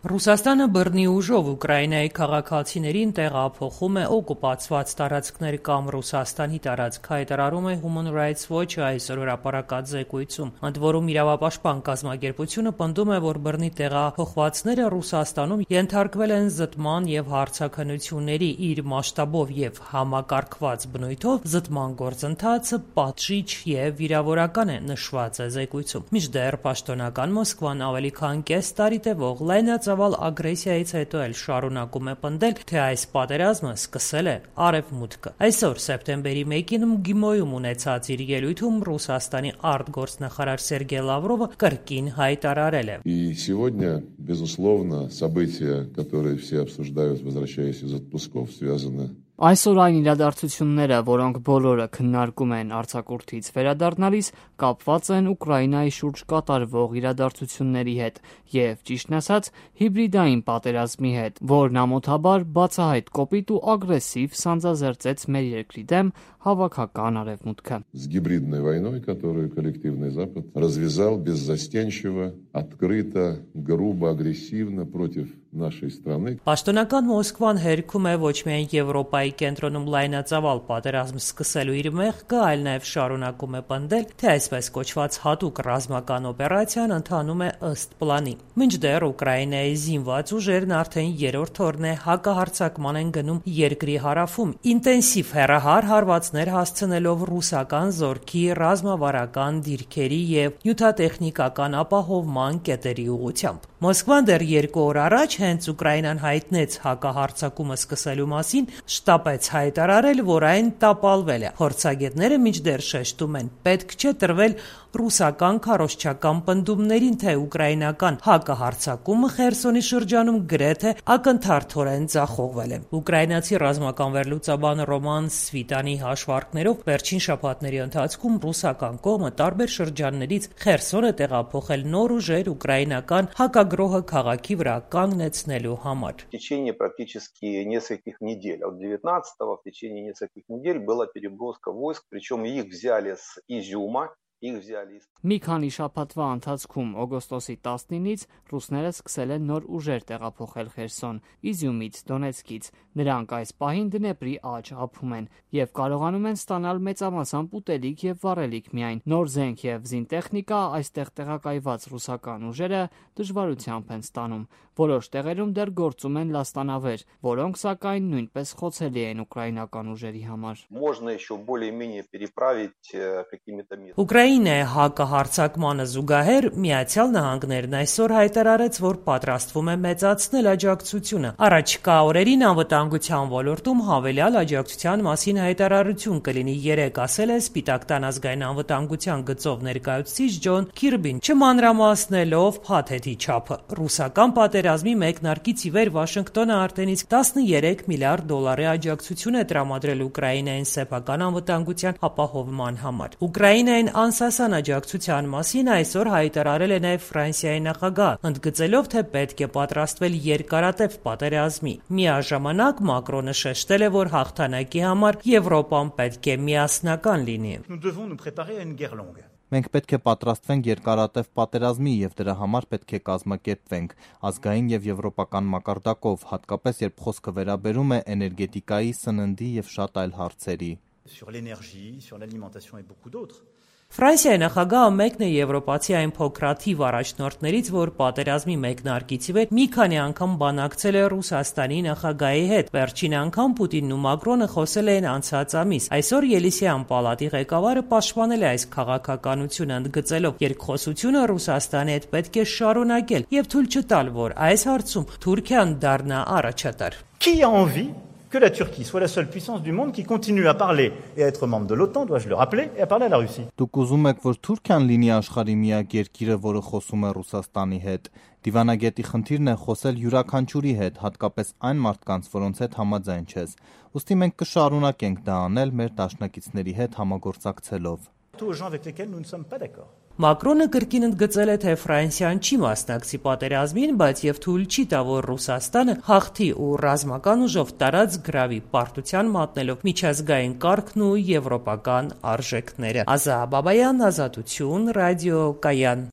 Ռուսաստանը բռնի ուժով Ուկրաինայի քաղաքացիներին տեղափոխում է օկուպացված տարածքներ կամ Ռուսաստանի տարածք, հայտարարում է Human Rights Watch-ը այսօր հրապարակած զեկույցում, ընդ որում իրավապաշտպան կազմակերպությունը պնդում է, որ բռնի տեղափոխվածները Ռուսաստանում ենթարկվել են զտման և հարցաքննությունների, իր մասշտաբով և համակարգված բնույթով զտման գործընթացը պատժիչ և վիրավորական է, նշված է զեկույցում։ Մինչդեռ պաշտոնական Մոսկվան ավելի քան կես տարի տևող լայնածավալ ագրեսիայից հետո էլ շարունակում է պնդել, թե այս պատերազմը սկսել է Արևմուտքը։ Այսօր սեպտեմբերի 1-ին ՄԳԻՄՈ-ում ունեցած իր ելույթում Ռուսաստանի արտգործնախարար Սերգեյ Լավրովը կրկին հայտարարել է. И сегодня, безусловно, события, которые все обсуждают, возвращаясь из отпусков, связаны Այսօր այն իրադարձությունները, որոնք բոլորը քննարկում են արձակուրդից վերադառնալիս, կապված են Ուկրաինայի շուրջ կատարվող իրադարձությունների հետ և, ճիշտն ասած, հիբրիդային պատերազմի հետ, որն ամոթաբար բացահայտ կոպիտ ու ագրեսիվ սանձազերծեց մեր երկրի դեմ հավաքական Արևմուտքը։ С гибридной войной, которую коллективный Запад развязал беззастенчиво, открыто, грубо, агрессивно против нашей страны. Պաշտոնական Մոսկվան հերքում է ոչ միայն Եվրոպայի կենտրոնում լայնածավալ պատերազմ սկսելու իր մեղքը, այլ նաև շարունակում է պնդել, թե այսպես կոչված հատուկ ռազմական օպերացիան ընթանում է ըստ պլանի։ Մինչդեռ Ուկրաինայի զինված ուժերն արդեն երրորդ օրն է հակահարձակման են գնում երկրի հարավում, ինտենսիվ հեռահար հարվածներ հասցնելով ռուսական զորքի ռազմավարական դիրքերի և նյութատեխնիկական ապահովման կետերի ուղղությամբ։ Մոսկվան դեռ 2 օր առաջ հենց Ուկրաինան հայտնեց հակահարձակումը սկսելու մասին, շտապեց հայտարարել, որ այն տապալվել է։ Փորձագետները մինչդեռ շեշտում են, պետք չէ տրվել ռուսական քարոզչական պնդումներին, թե ուկրաինական հակահարձակումը Խերսոնի շրջանում գրեթե ակնթարթորեն ձախողվել է։ Ուկրաինացի ռազմական վերլուծաբան Ռոման Սվիտանի հաշվարկներով վերջին շաբաթների ընթացքում ռուսական կողմը տարբեր շրջաններից Խերսոն է տեղափոխել նոր ուժեր ուկրաինական հակագրոհը քաղաքի վրա կանգնեցնելու համար։ В течение практически нескольких недель, от 19-го в течение нескольких недель была переброска войск, причем их взяли с Изюма. Մի քանի շաբաթվա ընթացքում օգոստոսի 19-ից ռուսները սկսել են նոր ուժեր տեղափոխել Խերսոն, Իզյումից, Դոնեցկից։ Նրանք այս պահին Դնեպրի աջ ափում են և կարողանում են ստանալ մեծամասամբ ուտելիք և վառելիք միայն։ Նոր զենք և զինտեխնիկա այստեղ տեղակայված ռուսական ուժերը դժվարությամբ են ստանում։ Որոշ տեղերում դեռ գործում են լաստանավեր, որոնք սակայն նույնպես խոցելի են ուկրաինական ուժերի համար։ Ուկրաինայի հակահարձակմանը զուգահեռ Միացյալ Նահանգներն այսօր հայտարարեց, որ պատրաստվում է մեծացնել աջակցությունը։ Առաջիկա օրերին անվտանգության ոլորտում հավելյալ աջակցության մասին հայտարարություն կլինի, երեկ ասել է Սպիտակ տան ազգային անվտանգության գծով ներկայացուցիչ Ջոն Քիրբին, չմանրամասնելով փաթեթի չափը։ Ռուսական պատերազմի մեկնարկից ի վեր Վաշինգտոնը արդեն իսկ $13 միլիարդ աջակցություն է տրամադրել Ուկրաինային սեփական անվտանգության ապահովման համար։ Ուկրաինային անսասան աջակցության մասին այսօր հայտարարել է նաև Ֆրանսիայի նախագահ, ընդգծելով, թե պետք է պատրաստվել երկարատև պատերազմի։ Միաժամանակ Մակրոնը շեշտել է, որ հաղթանակի համար Եվրոպան պետք է միասնական լինի։ Մենք պետք է պատրաստվենք երկարատև պատերազմի և դրա համար պետք է կազմակերպվենք ազգային և եվրոպական մակարդակով, հատկապես երբ խոսքը վերաբերում է էներգետիկայի, սննդի և շատ այլ հարցերի։ Ֆրանսիայի նախագահը մեկն է եվրոպացի այն փոքրաթիվ առաջնորդներից, որ պատերազմի մեկնարկից ի վեր մի քանի անգամ բանակցել է Ռուսաստանի նախագահի հետ։ Վերջին անգամ Պուտինն ու Մակրոնը խոսել էին անցած ամիս։ Այսօր Ելիսեյան պալատի ղեկավարը պաշտպանել է այս քաղաքականությունը, ընդգծելով, երկխոսությունը Ռուսաստանի հետ պետք է շարունակել և թույլ չտալ, որ այս հարցում Թուրքիան դառնա առաջատար։ Que la Turquie soit la seule puissance du monde qui continue à parler et à être membre de l'OTAN, dois-je le rappeler, et à parler à la Russie. Դուք ուզում եք, որ Թուրքիան լինի աշխարհի միակ երկիրը, որը խոսում է Ռուսաստանի հետ։ Դիվանագետի խնդիրն է խոսել յուրաքանչյուրի հետ, հատկապես այն մարդկանց, որոնց հետ համաձայն չես։ Ուստի մենք կշարունակենք դա անել մեր դաշնակիցների հետ համագործակցելով։ Մակրոնը կրկին ընդգծել է, թե Ֆրանսիան չի մասնակցի պատերազմին, բայց և թույլ չի տա, որ Ռուսաստանը հաղթի ու ռազմական ուժով տարածք գրավի, պարտության մատնելով միջազգային կարգն ու եվրոպական արժեքները։ Ազա Բաբայան, Ազատություն, ռադիո Կայան։